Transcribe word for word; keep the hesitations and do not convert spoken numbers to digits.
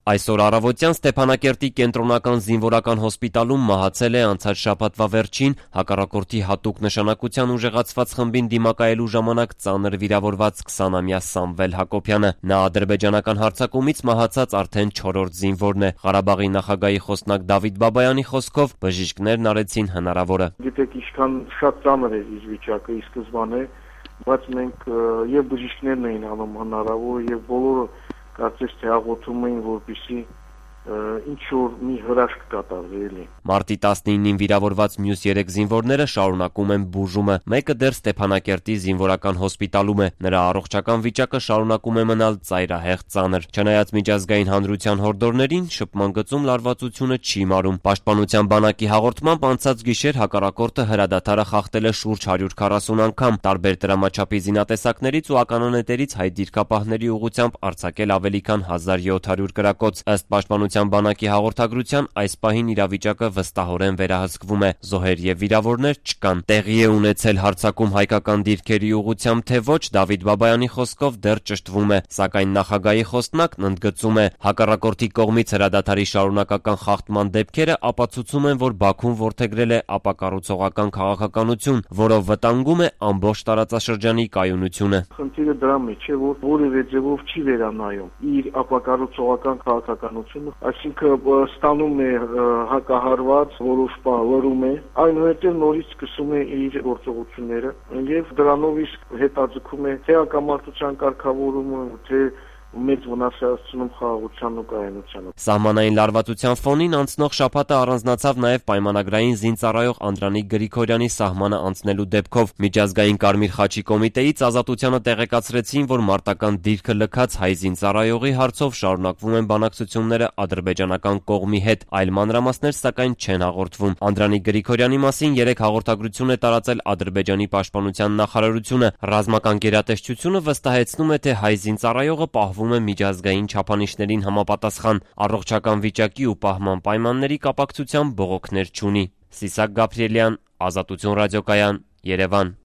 Այսօր առավոտյան Ստեփանակերտի կենտրոնական զինվորական հոսպիտալում մահացել է անցած շաբաթվա վերջին հակառակորդի հատուկ նշանակության ուժեղացված խմբին դիմակայելու ժամանակ ծանր վիրավորված քսանամյա Սամվել Հակոբյանը։ Նա ադրբեջանական հարձակումից մահացած արդեն չորրորդ զինվորն է։ Ղարաբաղի նախագահի խոսնակ Դավիթ Բաբայանի խոսքով բժիշկներն արեցին հնարավորը։ Գիտեք, ինչքան շատ ծանր է իր վիճակը ի սկզբանե, բայց մենք եւ բժիշկներն էին անում հնարավոր եւ բոլորը կարծես թե աղոթում էին, որպեսզի ինչ-որ մի հրաշք կատարվի էլի։ Մարտի տասնինին վիրավորված մյուս երեք զինվորները շարունակում են բուժումը։ Մեկը դեռ Ստեփանակերտի զինվորական հոսպիտալում է։ Նրա առողջական վիճակը շարունակում է մնալ ծայրահեղ ծանր։ Չնայած միջազգային հանրության հորդորներին, շփման գծում լարվածությունը չի մարում։ Պաշտպանության բանակի հաղորդմամբ անցած գիշեր հակառակորդը հրադադարը խախտել է շուրջ հարյուր քառասուն անգամ, տարբեր դրամաչափի զինատեսակներից ու ականանետերից հայ դիրքապահների ուղղությամբ արձակել ավելի քան հազար յոթ հարյուր կրակոց։ Ըստ Պաշտպանության բանակի հաղորդագրության, այս պահին իրավիճակը վստահորեն վերահսկվում է։ Զոհեր եւ վիրավորներ չկան։ Տեղի է ունեցել հարձակում հայկական դիրքերի ուղղությամբ թե ոչ, Դավիթ Բաբայանի խոսքով դեռ ճշտվում է, սակայն նախագահի խոսնակն ընդգծում է, հակառակորդի կողմից հրադադարի շարունակական խախտման դեպքերը ապացուցում են, որ Բաքուն որդեգրել է ապակառուցողական քաղաքականություն, որով վտանգում է ամբողջ տարածաշրջանի կայունությունը։ Խնդիրը դրա մեջ է, որ որևէ ձևով չի վերանայում իր ապակառուցողական քաղաքականությունը, այսինքն ստանում է հակահարված, որոշ բան լռում է, այնուհետև նորից սկսում է իր գործողությունները եւ դրանով իսկ հետաձգում է թե հակամարտության կարգավորումը, թե մեծ վնաս է հասցնում խաղաղության ու կայունությանը։ Սահմանային լարվածության ֆոնին անցնող շաբաթը առանձնացավ նաև պայմանագրային զինծառայող Անդրանիկ Գրիգորյանի սահմանը անցնելու դեպքով։ Միջազգային Կարմիր խաչի կոմիտեից Ազատությանը տեղեկացրեցին, որ մարտական դիրքը լքած հայ զինծառայողի հարցով շարունակվում են բանակցությունները ադրբեջանական կողմի հետ, այլ մանրամասներ սակայն չեն հաղորդվում։ Անդրանիկ Գրիգորյանի մասին երեք հաղորդագրություն է տարածել Ադրբեջանի պաշտպանության նախարարությունը։ Ռազմական գերատեսչությունը վստահեցնում է, թե հայ զինծառայողը պահվում է միջազգային չափանիշներին համապատասխան, առողջական վիճակի ու պահման պայմանների կապակցությամբ բողոքներ չունի։ Սիսակ Գաբրիելյան, Ազատություն ռադիոկայան, Երևան։